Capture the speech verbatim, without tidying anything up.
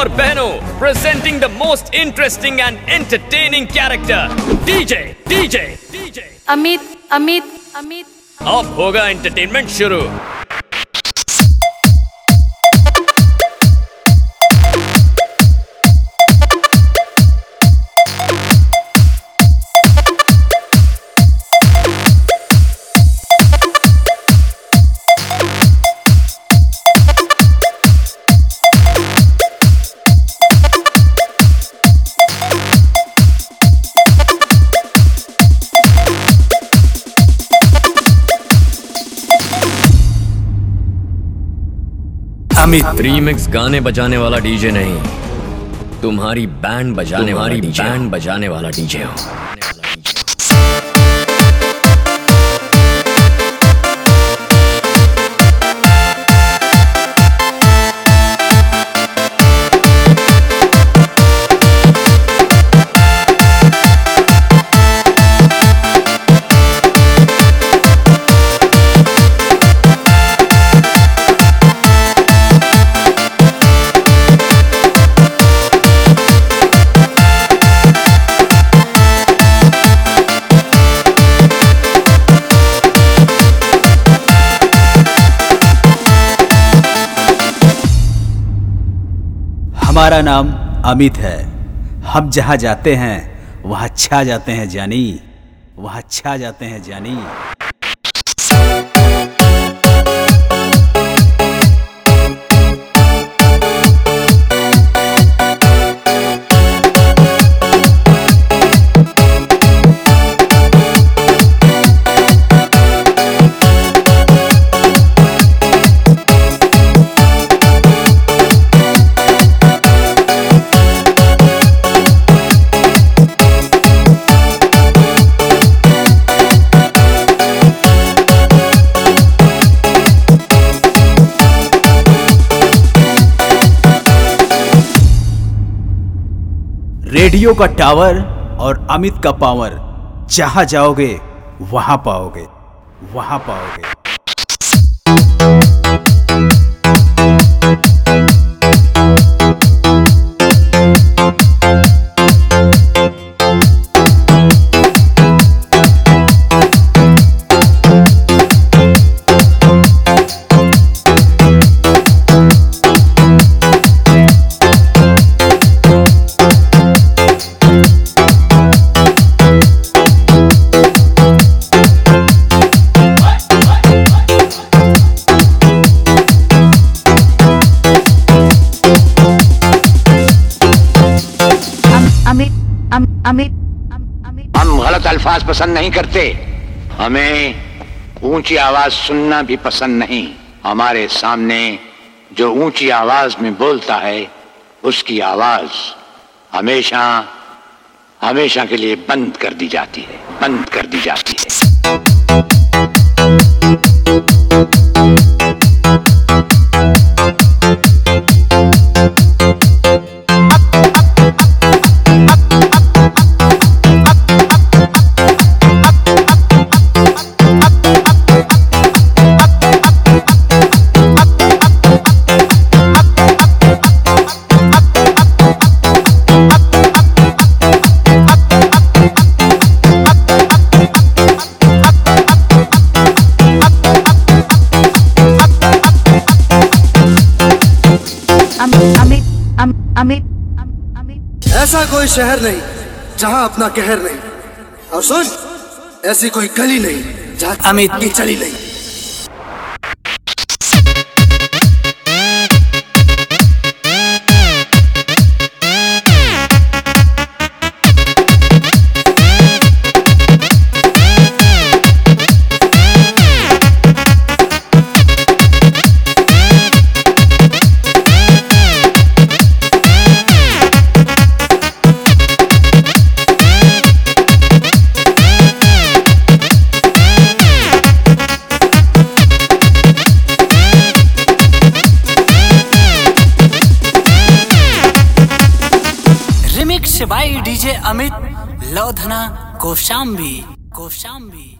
और बहनों, presenting the most interesting and entertaining character DJ DJ DJ Amit Amit Amit. अब होगा एंटरटेनमेंट शुरू। अमित रीमिक्स गाने बजाने वाला डीजे नहीं, तुम्हारी बैंड बजाने वाली बैंड बजाने वाला डीजे हो। हमारा नाम अमित है। हम जहाँ जाते हैं वहाँ छा जाते हैं जानी, वहाँ छा जाते हैं जानी। रेडियो का टावर और अमित का पावर, जहां जाओगे वहां पाओगे, वहां पाओगे। अमित अमित अमित। हम गलत अल्फाज पसंद नहीं करते, हमें ऊंची आवाज सुनना भी पसंद नहीं। हमारे सामने जो ऊंची आवाज में बोलता है उसकी आवाज हमेशा हमेशा के लिए बंद कर दी जाती है, बंद कर दी जाती है। अमित अमित अमित। ऐसा कोई शहर नहीं जहां अपना कहर नहीं, और सुन, ऐसी कोई गली नहीं जहां अमित की चली नहीं। By DJ Amit, Laudhana, Kaushambi Kaushambi.